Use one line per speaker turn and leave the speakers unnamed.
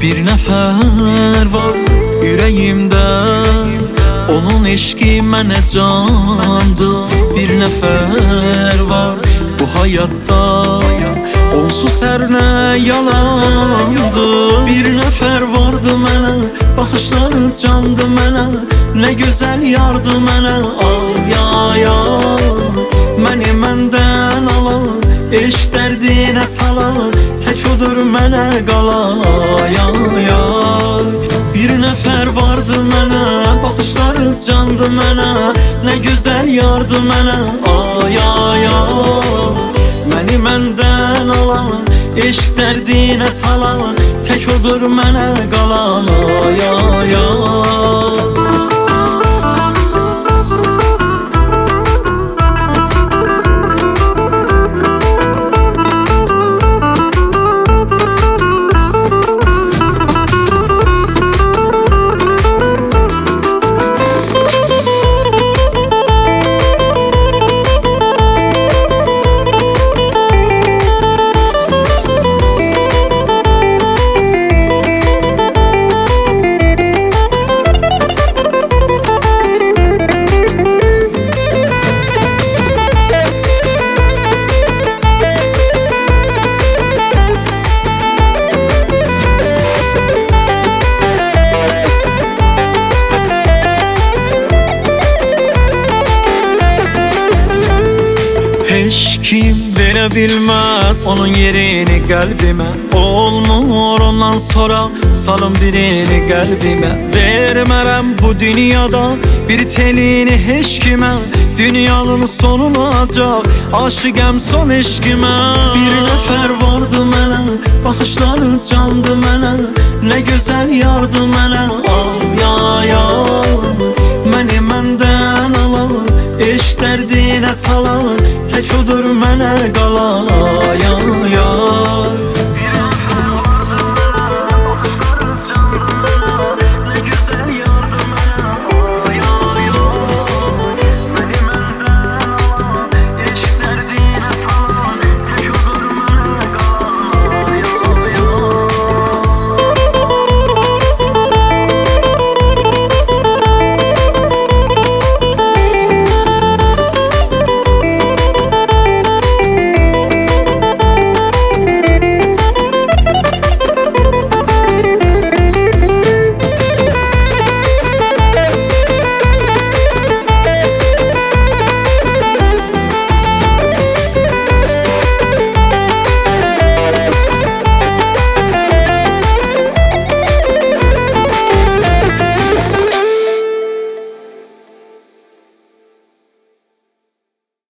Bir nəfər var ürəyimdə, onun eşqi mənə candır. Bir nəfər var bu həyatda, onsuz hər nə yalandır. Bir nəfər vardı mənə, baxışları candı mənə, nə gözəl yardı mənə. Ay ay ay, məni məndən alan, eşq dərdinə salan, tək odur mənə qalan. Ay ay ay, bir nəfər vardı mənə, baxışları candı mənə, nə gözəl yardı mənə. Ay ay ay, məni məndən alan, eşq dərdinə salan, tək odur mənə qalan. Ay ay ay. Heç kim verə bilməz onun yerini qəlbimə. Olmur ondan sonra salım birini qəlbimə. Vermərəm bu dünyada bir telini heç kimə. Dünyanın sonu olacaq, aşıqəm son eşqimə. Bir nəfər vardı mənə, baxışları candı mənə, nə gözəl yardı mənə.